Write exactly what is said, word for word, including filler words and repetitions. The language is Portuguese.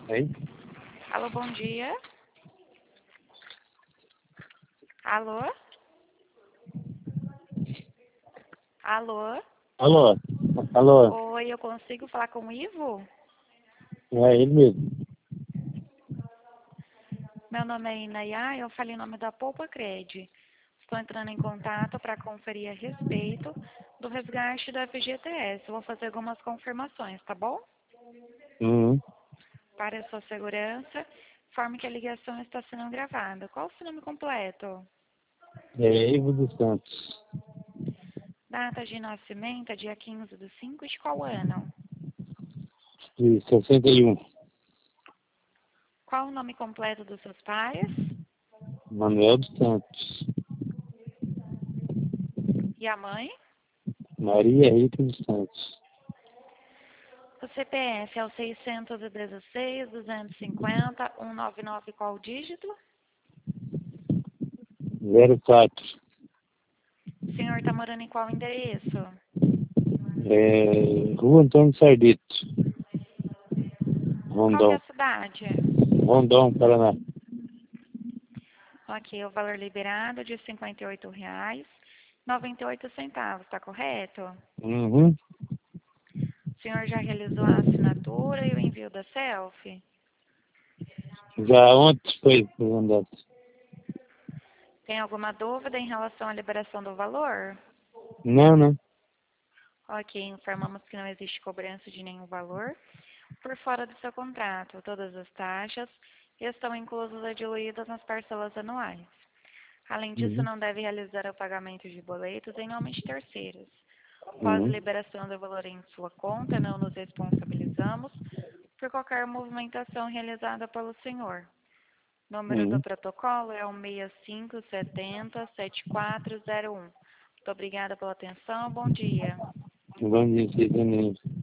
Hein? Alô, bom dia. Alô? Alô? Alô? Alô? Oi, eu consigo falar com o Ivo? É ele mesmo. Meu nome é Inayá, eu falei em nome da Poupa Cred. Estou entrando em contato para conferir a respeito do resgate da F G T S. Eu vou fazer algumas confirmações, tá bom? Uhum. Para a sua segurança, informe que a ligação está sendo gravada. Qual o seu nome completo? É Ivo dos Santos. Data de nascimento é dia quinze de cinco de qual ano? De sessenta e um. Qual o nome completo dos seus pais? Manuel dos Santos. E a mãe? Maria Rita dos Santos. O C P F é o seiscentos e dezesseis, duzentos e cinquenta, cento e noventa e nove, qual o dígito? zero quatro. O senhor está morando em qual endereço? É... Rua Antônio Sardito. Qual que é Rondon. a cidade? Rondon, Paraná. Ok, o valor liberado de cinquenta e oito reais e noventa e oito centavos, está correto? Uhum. O senhor já realizou a assinatura e o envio da selfie? Já ontem foi mandado. Tem alguma dúvida em relação à liberação do valor? Não, não. Ok, informamos que não existe cobrança de nenhum valor por fora do seu contrato. Todas as taxas estão inclusas e diluídas nas parcelas anuais. Além disso, Uhum. não deve realizar o pagamento de boletos em nome de terceiros. Após a Uhum. liberação do valor em sua conta, não nos responsabilizamos por qualquer movimentação realizada pelo senhor. O número do Uhum. protocolo é o seis cinco sete zero sete quatro zero um. Muito obrigada pela atenção. Bom dia. Bom dia, vocês também.